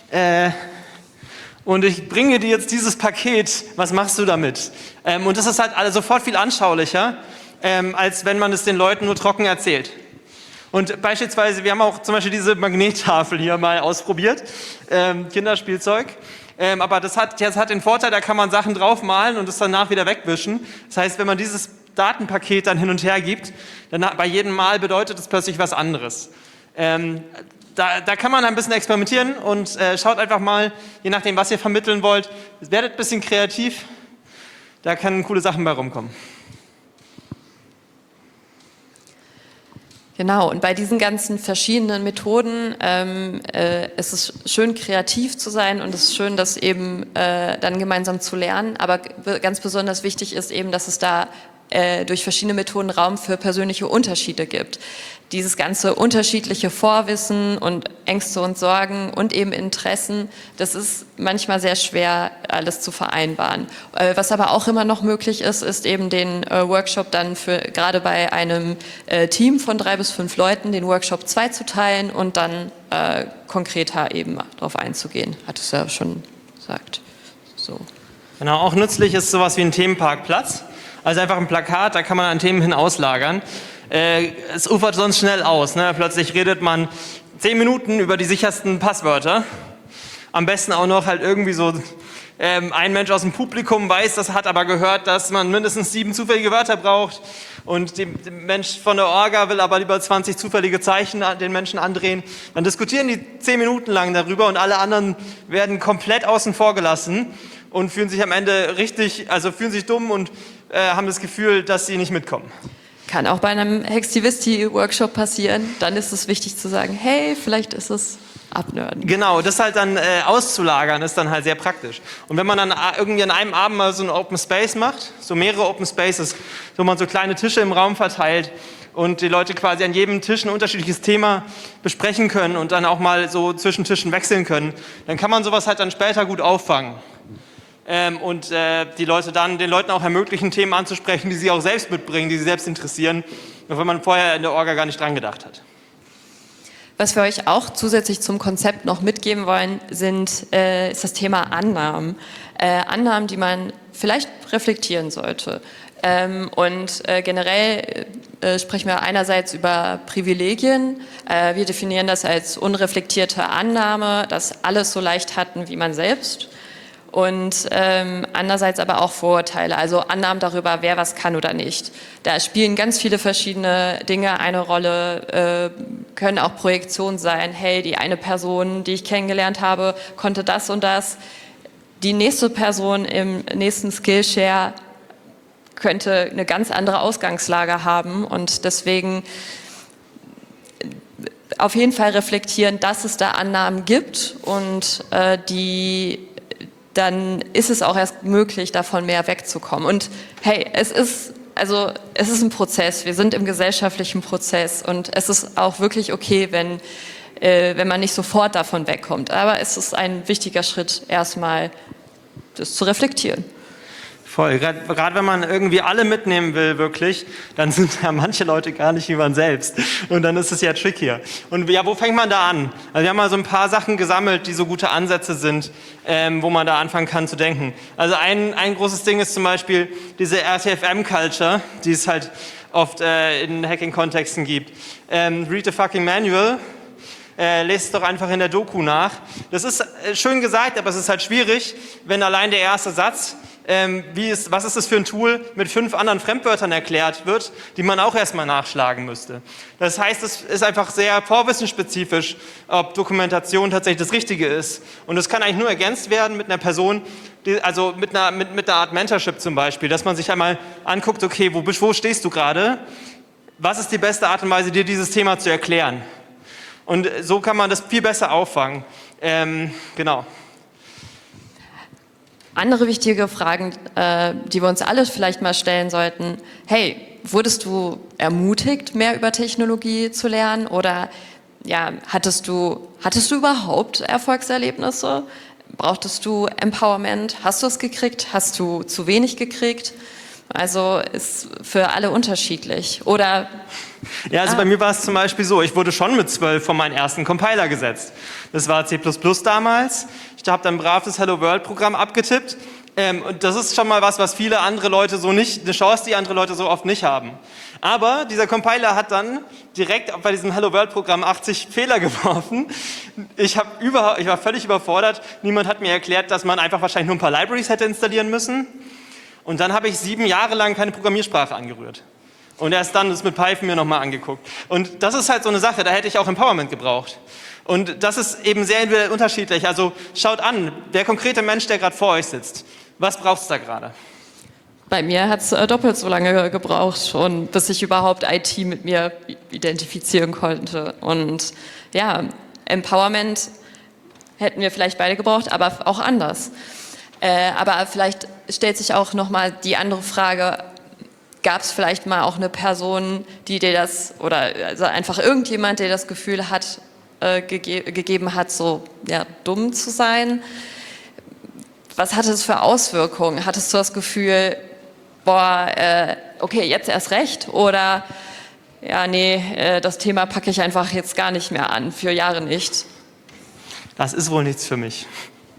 und ich bringe dir jetzt dieses Paket, was machst du damit? Und das ist halt sofort viel anschaulicher, als wenn man es den Leuten nur trocken erzählt. Und beispielsweise, wir haben auch zum Beispiel diese Magnettafel hier mal ausprobiert, Kinderspielzeug. Aber das hat den Vorteil, da kann man Sachen draufmalen und es danach wieder wegwischen. Das heißt, wenn man dieses Datenpaket dann hin und her gibt, dann bei jedem Mal bedeutet es plötzlich was anderes. Da kann man ein bisschen experimentieren und schaut einfach mal, je nachdem, was ihr vermitteln wollt, werdet ein bisschen kreativ, da können coole Sachen bei rumkommen. Genau, und bei diesen ganzen verschiedenen Methoden ist es schön, kreativ zu sein, und es ist schön, das eben dann gemeinsam zu lernen. Aber ganz besonders wichtig ist eben, dass es da durch verschiedene Methoden Raum für persönliche Unterschiede gibt. Dieses ganze unterschiedliche Vorwissen und Ängste und Sorgen und eben Interessen, das ist manchmal sehr schwer, alles zu vereinbaren. Was aber auch immer noch möglich ist, ist eben den Workshop dann gerade bei einem Team von 3 bis 5 Leuten, den Workshop 2 zu teilen und dann konkreter eben darauf einzugehen. Hat es ja schon gesagt. So. Genau, auch nützlich ist sowas wie ein Themenparkplatz. Also einfach ein Plakat, da kann man an Themen hin auslagern. Es ufert sonst schnell aus. Ne? Plötzlich redet man 10 Minuten über die sichersten Passwörter. am besten auch noch halt irgendwie so ein Mensch aus dem Publikum weiß, das hat aber gehört, dass man mindestens 7 zufällige Wörter braucht und der Mensch von der Orga will aber lieber 20 zufällige Zeichen den Menschen andrehen. Dann diskutieren die 10 Minuten lang darüber und alle anderen werden komplett außen vor gelassen und fühlen sich am Ende fühlen sich dumm und haben das Gefühl, dass sie nicht mitkommen. Kann auch bei einem Hextivisty-Workshop passieren. Dann ist es wichtig zu sagen, hey, vielleicht ist es abnörden. Genau, das halt dann auszulagern ist dann halt sehr praktisch. Und wenn man dann irgendwie an einem Abend mal so ein Open Space macht, so mehrere Open Spaces, wo man so kleine Tische im Raum verteilt und die Leute quasi an jedem Tisch ein unterschiedliches Thema besprechen können und dann auch mal so zwischen Tischen wechseln können, dann kann man sowas halt dann später gut auffangen. Und den Leuten auch ermöglichen, Themen anzusprechen, die sie auch selbst mitbringen, die sie selbst interessieren, auch wenn man vorher in der Orga gar nicht dran gedacht hat. Was wir euch auch zusätzlich zum Konzept noch mitgeben wollen, ist das Thema Annahmen. Annahmen, die man vielleicht reflektieren sollte. Generell sprechen wir einerseits über Privilegien. Wir definieren das als unreflektierte Annahme, dass alles so leicht hatten wie man selbst. Und andererseits aber auch Vorurteile, also Annahmen darüber, wer was kann oder nicht. Da spielen ganz viele verschiedene Dinge eine Rolle, können auch Projektionen sein. Hey, die eine Person, die ich kennengelernt habe, konnte das und das. Die nächste Person im nächsten Skillshare könnte eine ganz andere Ausgangslage haben und deswegen auf jeden Fall reflektieren, dass es da Annahmen gibt und dann ist es auch erst möglich, davon mehr wegzukommen. Und hey, es ist ein Prozess, wir sind im gesellschaftlichen Prozess und es ist auch wirklich okay, wenn man nicht sofort davon wegkommt. Aber es ist ein wichtiger Schritt, erstmal das zu reflektieren. Voll. Gerade wenn man irgendwie alle mitnehmen will, wirklich, dann sind ja manche Leute gar nicht wie man selbst. Und dann ist es ja trickier. Und ja, wo fängt man da an? Also wir haben mal so ein paar Sachen gesammelt, die so gute Ansätze sind, wo man da anfangen kann zu denken. Also ein großes Ding ist zum Beispiel diese RTFM-Culture, die es halt oft in Hacking-Kontexten gibt. Read the fucking manual. Lest es doch einfach in der Doku nach. Das ist schön gesagt, aber es ist halt schwierig, wenn allein der erste Satz, was ist das für ein Tool, mit 5 anderen Fremdwörtern erklärt wird, die man auch erstmal nachschlagen müsste. Das heißt, es ist einfach sehr vorwissensspezifisch, ob Dokumentation tatsächlich das Richtige ist. Und das kann eigentlich nur ergänzt werden mit einer Person, mit einer Art Mentorship zum Beispiel, dass man sich einmal anguckt, okay, wo stehst du gerade? Was ist die beste Art und Weise, dir dieses Thema zu erklären? Und so kann man das viel besser auffangen. Genau. Andere wichtige Fragen, die wir uns alle vielleicht mal stellen sollten. Hey, wurdest du ermutigt, mehr über Technologie zu lernen? Oder ja, hattest du überhaupt Erfolgserlebnisse? Brauchtest du Empowerment? Hast du es gekriegt? Hast du zu wenig gekriegt? Also ist für alle unterschiedlich. Oder ja, also bei mir war es zum Beispiel so, ich wurde schon mit 12 vor meinen ersten Compiler gesetzt. Das war C++ damals. Ich habe dann brav das Hello-World-Programm abgetippt. Und das ist schon mal was viele andere Leute so nicht, eine Chance, die andere Leute so oft nicht haben. Aber dieser Compiler hat dann direkt bei diesem Hello-World-Programm 80 Fehler geworfen. Ich war völlig überfordert. Niemand hat mir erklärt, dass man einfach wahrscheinlich nur ein paar Libraries hätte installieren müssen. Und dann habe ich 7 Jahre lang keine Programmiersprache angerührt. Und erst dann das mit Python mir nochmal angeguckt. Und das ist halt so eine Sache, da hätte ich auch Empowerment gebraucht. Und das ist eben sehr individuell unterschiedlich. Also schaut an, der konkrete Mensch, der gerade vor euch sitzt, was braucht es da gerade? Bei mir hat es doppelt so lange gebraucht, bis ich überhaupt IT mit mir identifizieren konnte. Und ja, Empowerment hätten wir vielleicht beide gebraucht, aber auch anders. Aber vielleicht stellt sich auch nochmal die andere Frage, gab es vielleicht mal auch eine Person, die dir das, oder also einfach irgendjemand, der das Gefühl hat, gegeben hat, so ja, dumm zu sein? Was hatte es für Auswirkungen? Hattest du das Gefühl, okay, jetzt erst recht? Oder, ja, nee, das Thema packe ich einfach jetzt gar nicht mehr an, für Jahre nicht? Das ist wohl nichts für mich.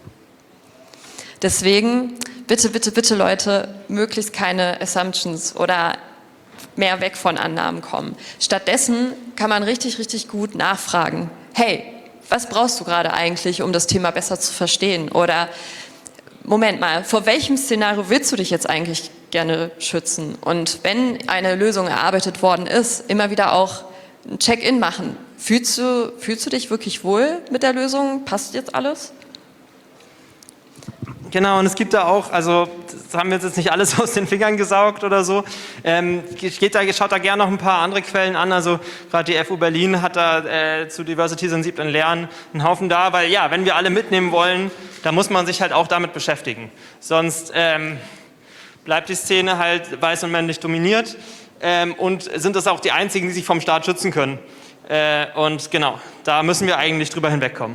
Deswegen, bitte, bitte, bitte Leute, möglichst keine Assumptions oder mehr weg von Annahmen kommen. Stattdessen kann man richtig, richtig gut nachfragen. Hey, was brauchst du gerade eigentlich, um das Thema besser zu verstehen? Oder Moment mal, vor welchem Szenario willst du dich jetzt eigentlich gerne schützen? Und wenn eine Lösung erarbeitet worden ist, immer wieder auch ein Check-in machen. Fühlst du dich wirklich wohl mit der Lösung? Passt jetzt alles? Genau, und es gibt da auch, also das haben wir jetzt nicht alles aus den Fingern gesaugt oder so, schaut da gerne noch ein paar andere Quellen an, also gerade die FU Berlin hat da zu diversity-sensiblen Lernen einen Haufen da, weil ja, wenn wir alle mitnehmen wollen, dann muss man sich halt auch damit beschäftigen, sonst bleibt die Szene halt weiß und männlich dominiert und sind das auch die einzigen, die sich vom Staat schützen können und genau, da müssen wir eigentlich drüber hinwegkommen.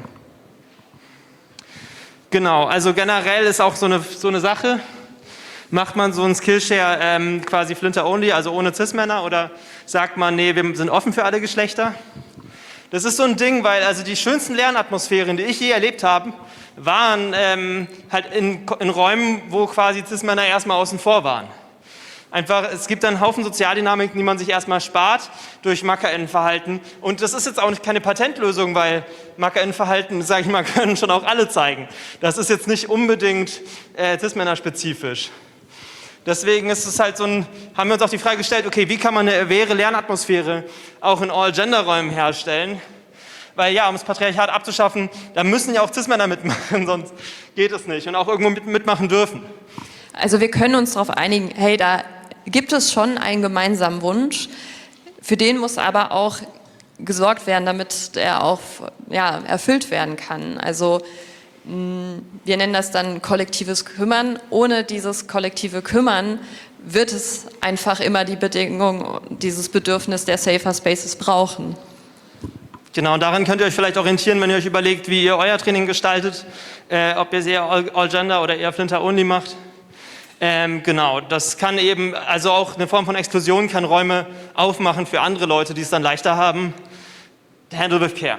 Genau, also generell ist auch so eine Sache, macht man so einen Skillshare quasi Flinter-only, also ohne Cis-Männer, oder sagt man, nee, wir sind offen für alle Geschlechter? Das ist so ein Ding, weil also die schönsten Lernatmosphären, die ich je erlebt habe, waren halt in Räumen, wo quasi Cis-Männer erstmal außen vor waren. Einfach, es gibt einen Haufen Sozialdynamiken, die man sich erstmal spart durch MackerInnenverhalten. Und das ist jetzt auch keine Patentlösung, weil MackerInnenverhalten, sage ich mal, können schon auch alle zeigen. Das ist jetzt nicht unbedingt Cis-Männer-spezifisch. Deswegen ist es halt haben wir uns auch die Frage gestellt, okay, wie kann man eine aware Lernatmosphäre auch in All-Gender-Räumen herstellen? Weil ja, um das Patriarchat abzuschaffen, da müssen ja auch Cis-Männer mitmachen, sonst geht es nicht. Und auch irgendwo mitmachen dürfen. Also wir können uns darauf einigen, hey, da gibt es schon einen gemeinsamen Wunsch, für den muss aber auch gesorgt werden, damit der auch erfüllt werden kann. Also wir nennen das dann kollektives Kümmern. Ohne dieses kollektive Kümmern wird es einfach immer die Bedingung, dieses Bedürfnis der Safer Spaces brauchen. Genau, und daran könnt ihr euch vielleicht orientieren, wenn ihr euch überlegt, wie ihr euer Training gestaltet, ob ihr es eher All-Gender oder eher Flinter-only macht. Genau, das kann eben, also auch eine Form von Exklusion kann Räume aufmachen für andere Leute, die es dann leichter haben. Handle with care.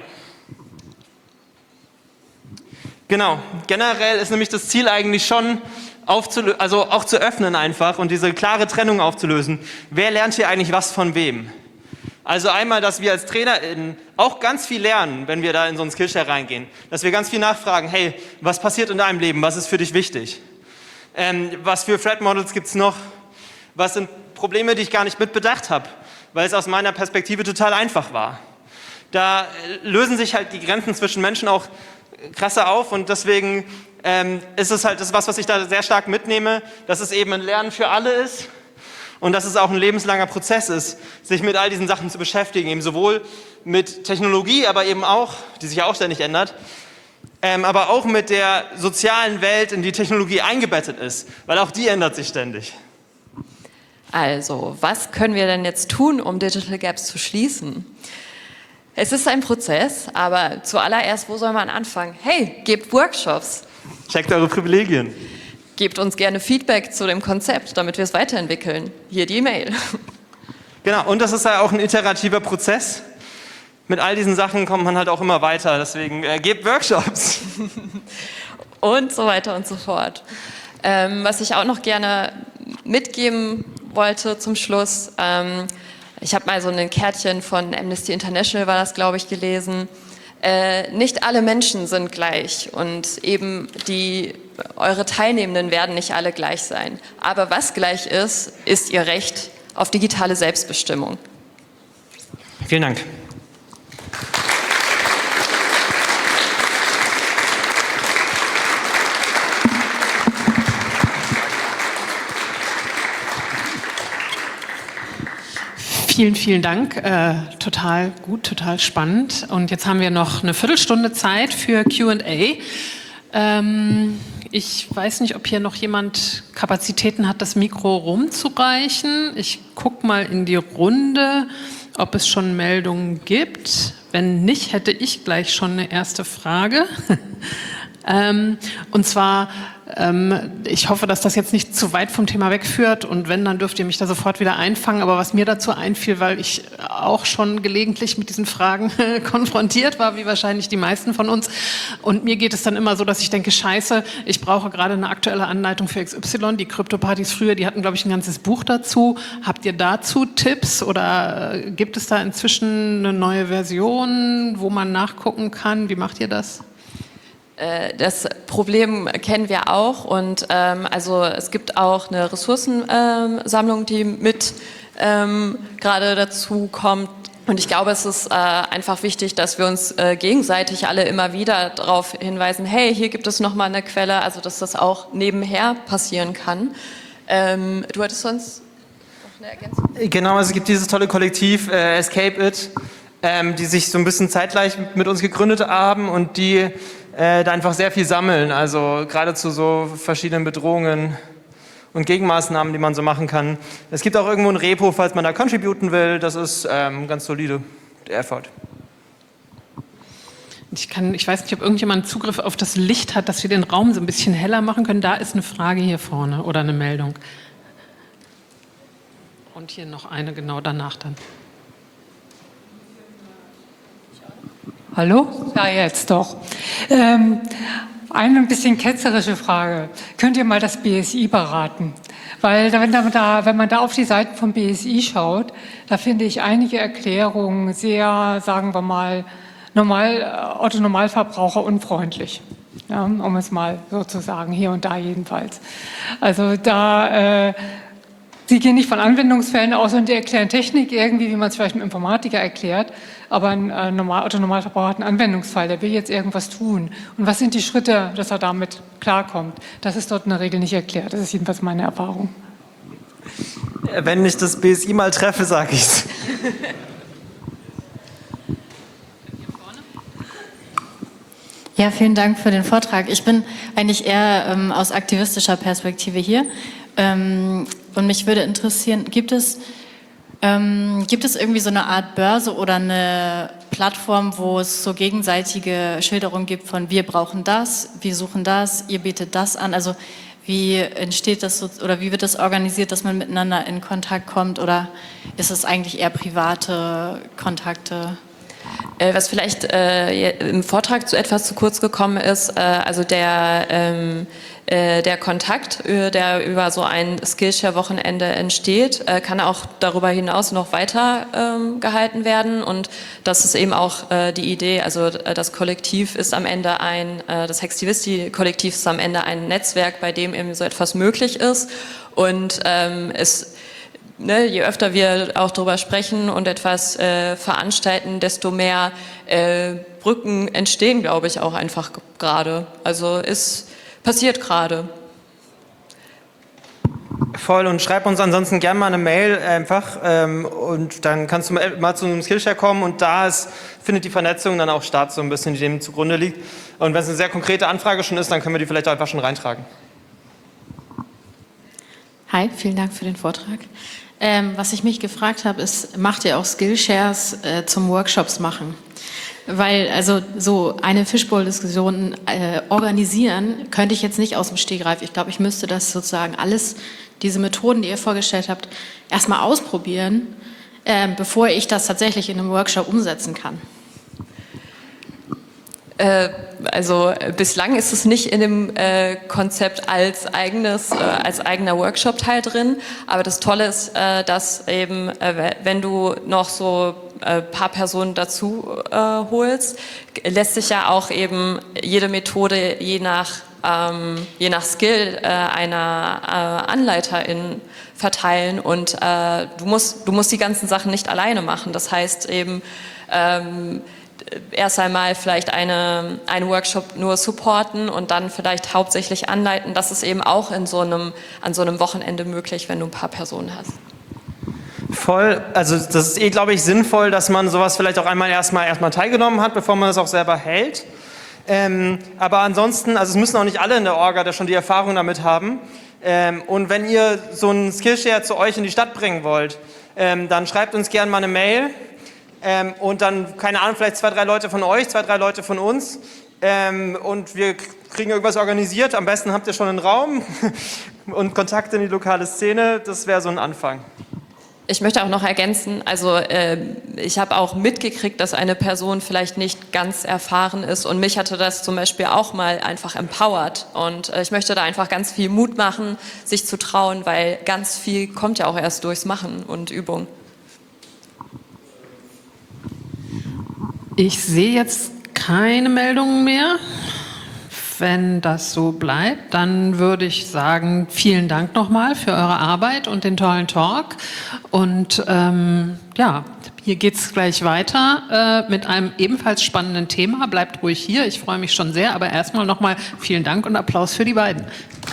Genau, generell ist nämlich das Ziel eigentlich schon, also auch zu öffnen einfach und diese klare Trennung aufzulösen. Wer lernt hier eigentlich was von wem? Also einmal, dass wir als TrainerInnen auch ganz viel lernen, wenn wir da in so einen Skillshare reingehen. Dass wir ganz viel nachfragen, hey, was passiert in deinem Leben, was ist für dich wichtig? Was für Threat Models gibt es noch? Was sind Probleme, die ich gar nicht mitbedacht habe, weil es aus meiner Perspektive total einfach war. Da lösen sich halt die Grenzen zwischen Menschen auch krasser auf und deswegen ist es halt das, was ich da sehr stark mitnehme, dass es eben ein Lernen für alle ist und dass es auch ein lebenslanger Prozess ist, sich mit all diesen Sachen zu beschäftigen, eben sowohl mit Technologie, aber eben auch, die sich ja auch ständig ändert, aber auch mit der sozialen Welt, in die Technologie eingebettet ist, weil auch die ändert sich ständig. Also, was können wir denn jetzt tun, um Digital Gaps zu schließen? Es ist ein Prozess, aber zuallererst, wo soll man anfangen? Hey, gebt Workshops. Checkt eure Privilegien. Gebt uns gerne Feedback zu dem Konzept, damit wir es weiterentwickeln. Hier die E-Mail. Genau, und das ist ja auch ein iterativer Prozess. Mit all diesen Sachen kommt man halt auch immer weiter, deswegen gebt Workshops. Und so weiter und so fort. Was ich auch noch gerne mitgeben wollte zum Schluss, ich habe mal so ein Kärtchen von Amnesty International, war das, glaube ich, gelesen. Nicht alle Menschen sind gleich und eben eure Teilnehmenden werden nicht alle gleich sein. Aber was gleich ist, ist ihr Recht auf digitale Selbstbestimmung. Vielen Dank. Vielen, vielen Dank. Total gut, total spannend. Und jetzt haben wir noch eine Viertelstunde Zeit für Q&A. Ich weiß nicht, ob hier noch jemand Kapazitäten hat, das Mikro rumzureichen. Ich gucke mal in die Runde, ob es schon Meldungen gibt. Wenn nicht, hätte ich gleich schon eine erste Frage. Und zwar, ich hoffe, dass das jetzt nicht zu weit vom Thema wegführt und wenn, dann dürft ihr mich da sofort wieder einfangen. Aber was mir dazu einfiel, weil ich selber auch schon gelegentlich mit diesen Fragen konfrontiert war, wie wahrscheinlich die meisten von uns. Und mir geht es dann immer so, dass ich denke, scheiße, ich brauche gerade eine aktuelle Anleitung für XY. Die Krypto-Partys früher, die hatten, glaube ich, ein ganzes Buch dazu. Habt ihr dazu Tipps oder gibt es da inzwischen eine neue Version, wo man nachgucken kann? Wie macht ihr das? Das Problem kennen wir auch und also es gibt auch eine Ressourcensammlung, die mit gerade dazu kommt. Und ich glaube, es ist einfach wichtig, dass wir uns gegenseitig alle immer wieder darauf hinweisen, hey, hier gibt es nochmal eine Quelle, also dass das auch nebenher passieren kann. Du hattest sonst noch eine Ergänzung? Genau, also es gibt dieses tolle Kollektiv Escape It, die sich so ein bisschen zeitgleich mit uns gegründet haben und die da einfach sehr viel sammeln, also gerade zu so verschiedenen Bedrohungen und Gegenmaßnahmen, die man so machen kann. Es gibt auch irgendwo ein Repo, falls man da contributen will, das ist ganz solide, der Effort. Ich weiß nicht, ob irgendjemand Zugriff auf das Licht hat, dass wir den Raum so ein bisschen heller machen können. Da ist eine Frage hier vorne oder eine Meldung. Und hier noch eine genau danach dann. Hallo? Ja, jetzt doch. Eine ein bisschen ketzerische Frage. Könnt ihr mal das BSI beraten? Weil wenn man da auf die Seiten vom BSI schaut, da finde ich einige Erklärungen sehr, sagen wir mal, Otto-Normalverbraucher unfreundlich. Ja, um es mal so zu sagen, hier und da jedenfalls. Also da... Sie gehen nicht von Anwendungsfällen aus und die erklären Technik irgendwie, wie man es vielleicht einem Informatiker erklärt, aber ein Otto-Normalverbraucher hat einen Anwendungsfall, der will jetzt irgendwas tun. Und was sind die Schritte, dass er damit klarkommt? Das ist dort in der Regel nicht erklärt. Das ist jedenfalls meine Erfahrung. Wenn ich das BSI mal treffe, sage ich's. Ja, vielen Dank für den Vortrag. Ich bin eigentlich eher aus aktivistischer Perspektive hier. Und mich würde interessieren, gibt es irgendwie so eine Art Börse oder eine Plattform, wo es so gegenseitige Schilderungen gibt von wir brauchen das, wir suchen das, ihr bietet das an? Also wie entsteht das so, oder wie wird das organisiert, dass man miteinander in Kontakt kommt, oder ist es eigentlich eher private Kontakte? Was vielleicht im Vortrag etwas zu kurz gekommen ist, also der Kontakt, der über so ein Skillshare-Wochenende entsteht, kann auch darüber hinaus noch weiter gehalten werden, und das ist eben auch die Idee, also das Kollektiv ist am Ende das Hextivisti-Kollektiv ist am Ende ein Netzwerk, bei dem eben so etwas möglich ist, und je öfter wir auch darüber sprechen und etwas veranstalten, desto mehr Brücken entstehen, glaube ich, auch einfach gerade. Also passiert gerade. Voll, und schreib uns ansonsten gerne mal eine Mail einfach und dann kannst du mal zu einem Skillshare kommen, und findet die Vernetzung dann auch statt, so ein bisschen, die dem zugrunde liegt. Und wenn es eine sehr konkrete Anfrage schon ist, dann können wir die vielleicht einfach schon reintragen. Hi, vielen Dank für den Vortrag. Was ich mich gefragt habe, ist, macht ihr auch Skillshares zum Workshops machen? Weil also so eine Fishbowl-Diskussion organisieren könnte ich jetzt nicht aus dem Stegreif. Ich glaube, ich müsste das sozusagen alles, diese Methoden, die ihr vorgestellt habt, erstmal ausprobieren, bevor ich das tatsächlich in einem Workshop umsetzen kann. Also bislang ist es nicht in dem Konzept als eigener Workshop-Teil drin, aber das Tolle ist, dass eben, wenn du noch so ein paar Personen dazu holst, lässt sich ja auch eben jede Methode je nach Skill einer Anleiterin verteilen, und du musst die ganzen Sachen nicht alleine machen. Das heißt eben, erst einmal vielleicht einen Workshop nur supporten und dann vielleicht hauptsächlich anleiten. Das ist eben auch an so einem Wochenende möglich, wenn du ein paar Personen hast. Voll, also das ist glaube ich, sinnvoll, dass man sowas vielleicht auch erstmal teilgenommen hat, bevor man das auch selber hält. Aber ansonsten, also es müssen auch nicht alle in der Orga da schon die Erfahrung damit haben. Und wenn ihr so einen Skillshare zu euch in die Stadt bringen wollt, dann schreibt uns gerne mal eine Mail. Und dann, keine Ahnung, vielleicht 2, 3 Leute von euch, 2, 3 Leute von uns. Und wir kriegen irgendwas organisiert. Am besten habt ihr schon einen Raum und Kontakt in die lokale Szene. Das wäre so ein Anfang. Ich möchte auch noch ergänzen, also ich habe auch mitgekriegt, dass eine Person vielleicht nicht ganz erfahren ist und mich hatte das zum Beispiel auch mal einfach empowert und ich möchte da einfach ganz viel Mut machen, sich zu trauen, weil ganz viel kommt ja auch erst durchs Machen und Übung. Ich sehe jetzt keine Meldungen mehr. Wenn das so bleibt, dann würde ich sagen, vielen Dank nochmal für eure Arbeit und den tollen Talk. Und ja, hier geht es gleich weiter mit einem ebenfalls spannenden Thema. Bleibt ruhig hier, ich freue mich schon sehr. Aber erstmal nochmal vielen Dank und Applaus für die beiden.